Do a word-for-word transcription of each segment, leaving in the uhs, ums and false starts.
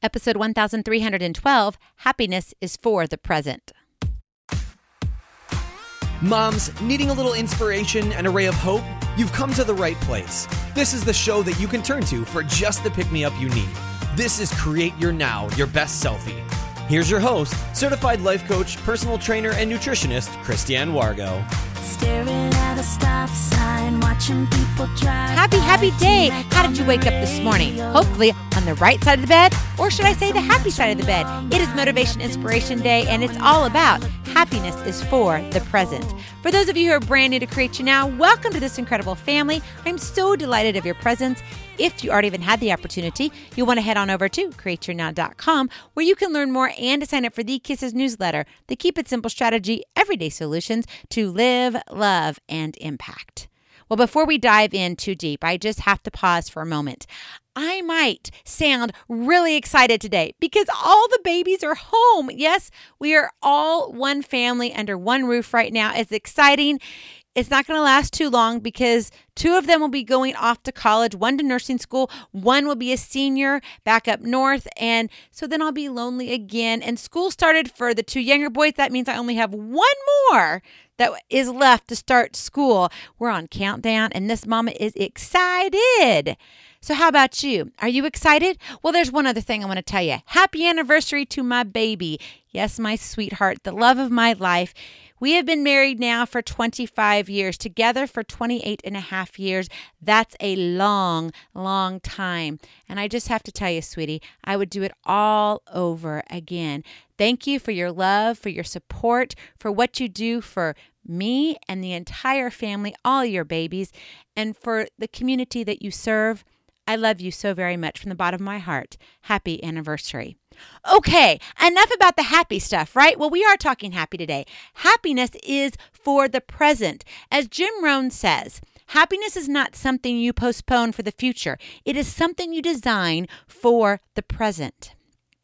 Episode one thousand three hundred twelve, Happiness is for the Present. Moms, needing a little inspiration and a ray of hope? You've come to the right place. This is the show that you can turn to for just the pick-me-up you need. This is Create Your Now, Your Best Selfie. Here's your host, certified life coach, personal trainer, and nutritionist, Christiane Wargo. Staring at a stop sign, watching people drive. Happy, happy day. How did you wake up this morning? Hopefully on the right side of the bed, or should I say the happy side of the bed? It is Motivation Inspiration Day, and it's all about happiness is for the present. For those of you who are brand new to Create Your Now, welcome to this incredible family. I'm so delighted of your presence. If you already even had the opportunity, you'll want to head on over to create your now dot com, where you can learn more and to sign up for the Kisses newsletter, the Keep It Simple strategy, everyday solutions to live, love, and impact. Well, before we dive in too deep, I just have to pause for a moment. I might sound really excited today because all the babies are home. Yes, we are all one family under one roof right now. It's exciting. It's not going to last too long because two of them will be going off to college, one to nursing school, one will be a senior back up north. And so then I'll be lonely again. And school started for the two younger boys. That means I only have one more that is left to start school. We're on countdown and this mama is excited. So how about you? Are you excited? Well, there's one other thing I want to tell you. Happy anniversary to my baby. Yes, my sweetheart, the love of my life. We have been married now for twenty-five years, together for twenty-eight and a half years. That's a long, long time. And I just have to tell you, sweetie, I would do it all over again. Thank you for your love, for your support, for what you do for me and the entire family, all your babies, and for the community that you serve. I love you so very much from the bottom of my heart. Happy anniversary. Okay, enough about the happy stuff, right? Well, we are talking happy today. Happiness is for the present. As Jim Rohn says, happiness is not something you postpone for the future. It is something you design for the present.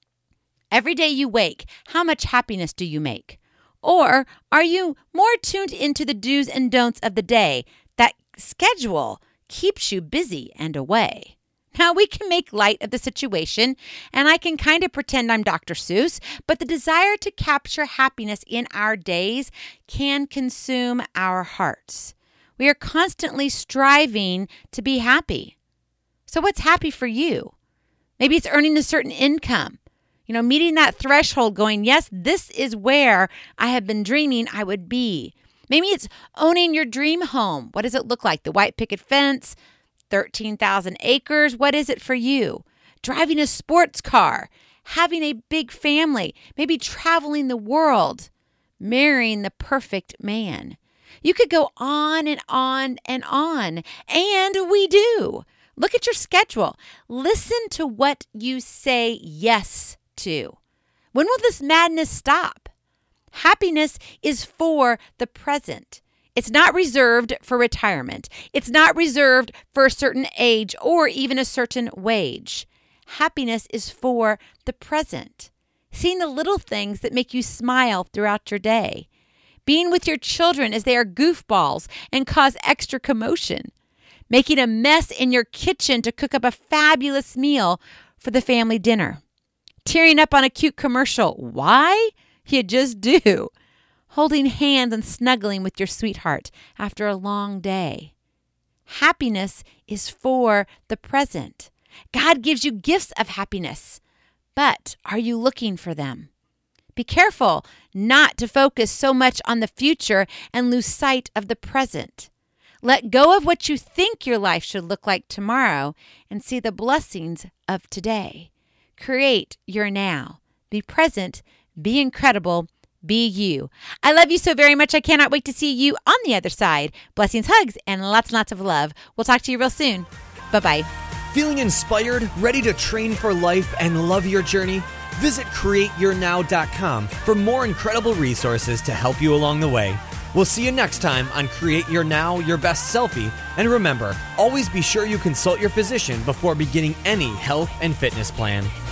Every day you wake, how much happiness do you make? Or are you more tuned into the do's and don'ts of the day? That schedule keeps you busy and away. Now, we can make light of the situation, and I can kind of pretend I'm Doctor Seuss, but the desire to capture happiness in our days can consume our hearts. We are constantly striving to be happy. So what's happy for you? Maybe it's earning a certain income, you know, meeting that threshold going, yes, this is where I have been dreaming I would be. Maybe it's owning your dream home. What does it look like? The white picket fence, thirteen thousand acres. What is it for you? Driving a sports car, having a big family, maybe traveling the world, marrying the perfect man. You could go on and on and on, and we do. Look at your schedule. Listen to what you say yes to. When will this madness stop? Happiness is for the present. It's not reserved for retirement. It's not reserved for a certain age or even a certain wage. Happiness is for the present. Seeing the little things that make you smile throughout your day. Being with your children as they are goofballs and cause extra commotion. Making a mess in your kitchen to cook up a fabulous meal for the family dinner. Tearing up on a cute commercial. Why? You just do. Holding hands and snuggling with your sweetheart after a long day. Happiness is for the present. God gives you gifts of happiness, but are you looking for them? Be careful not to focus so much on the future and lose sight of the present. Let go of what you think your life should look like tomorrow and see the blessings of today. Create your now. Be present. Be incredible. Be you. I love you so very much. I cannot wait to see you on the other side. Blessings, hugs, and lots and lots of love. We'll talk to you real soon. Bye-bye. Feeling inspired, ready to train for life and love your journey? Visit create your now dot com for more incredible resources to help you along the way. We'll see you next time on Create Your Now, Your Best Selfie. And remember, always be sure you consult your physician before beginning any health and fitness plan.